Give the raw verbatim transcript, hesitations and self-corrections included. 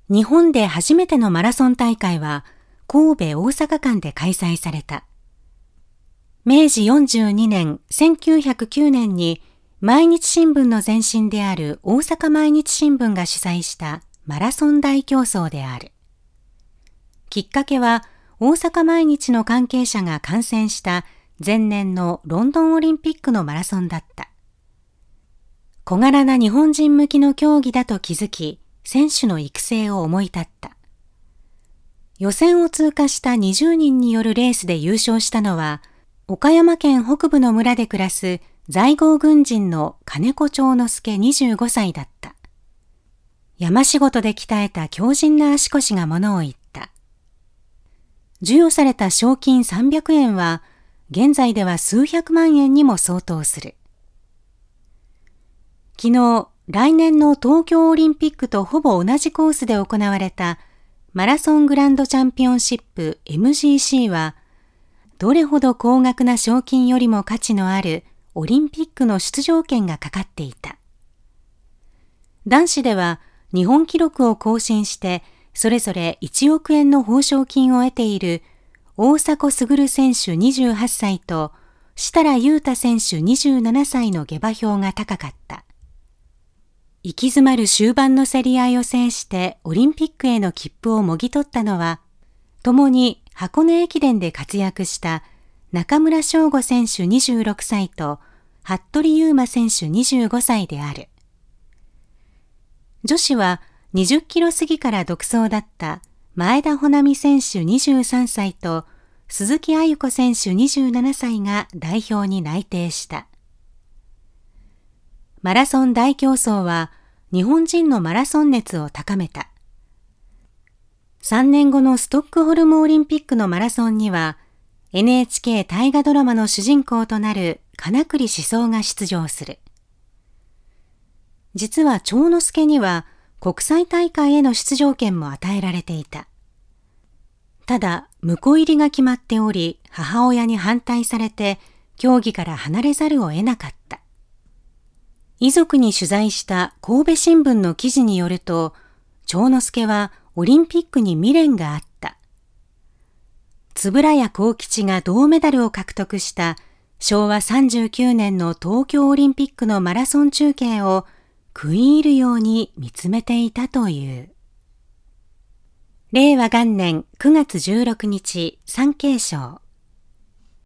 日本で初めてのマラソン大会は神戸大阪間で開催された。めいじよんじゅうにねん、せんきゅうひゃくきゅうねんに毎日新聞の前身である大阪毎日新聞が主催したマラソン大競争である。きっかけは大阪毎日の関係者が観戦した前年のロンドンオリンピックのマラソンだった。小柄な日本人向きの競技だと気づき、選手の育成を思い立った。予選を通過したにじゅうにんによるレースで優勝したのは、岡山県北部の村で暮らす在郷軍人の金子長之助にじゅうごさいだった。山仕事で鍛えた強靭な足腰がものを言った。授与された賞金さんびゃくえんは、現在では数百万円にも相当する。昨日、来年の東京オリンピックとほぼ同じコースで行われたマラソングランドチャンピオンシップ エムジーシー は、どれほど高額な賞金よりも価値のあるオリンピックの出場権がかかっていた。男子では日本記録を更新してそれぞれいちおくえんの報奨金を得ている大迫傑選手にじゅうはっさいと設楽悠太選手にじゅうななさいの下馬評が高かった。行き詰まる終盤の競り合いを制してオリンピックへの切符をもぎ取ったのは、共に箱根駅伝で活躍した中村翔吾選手にじゅうろくさいと服部勇馬選手にじゅうごさいである。女子はにじゅっキロ過ぎから独走だった前田穂南選手にじゅうさんさいと鈴木亜由子選手にじゅうななさいが代表に内定した。マラソン大競争は日本人のマラソン熱を高めた。さんねんごのストックホルムオリンピックのマラソンには エヌエイチケー 大河ドラマの主人公となる金栗四三が出場する。実は長之助には国際大会への出場権も与えられていた。ただ、婿入りが決まっており、母親に反対されて競技から離れざるを得なかった。遺族に取材した神戸新聞の記事によると、長之助はオリンピックに未練があった。円谷幸吉が銅メダルを獲得したしょうわさんじゅうきゅうねんの東京オリンピックのマラソン中継を食い入るように見つめていたという。れいわがんねんくがつじゅうろくにち、産経省。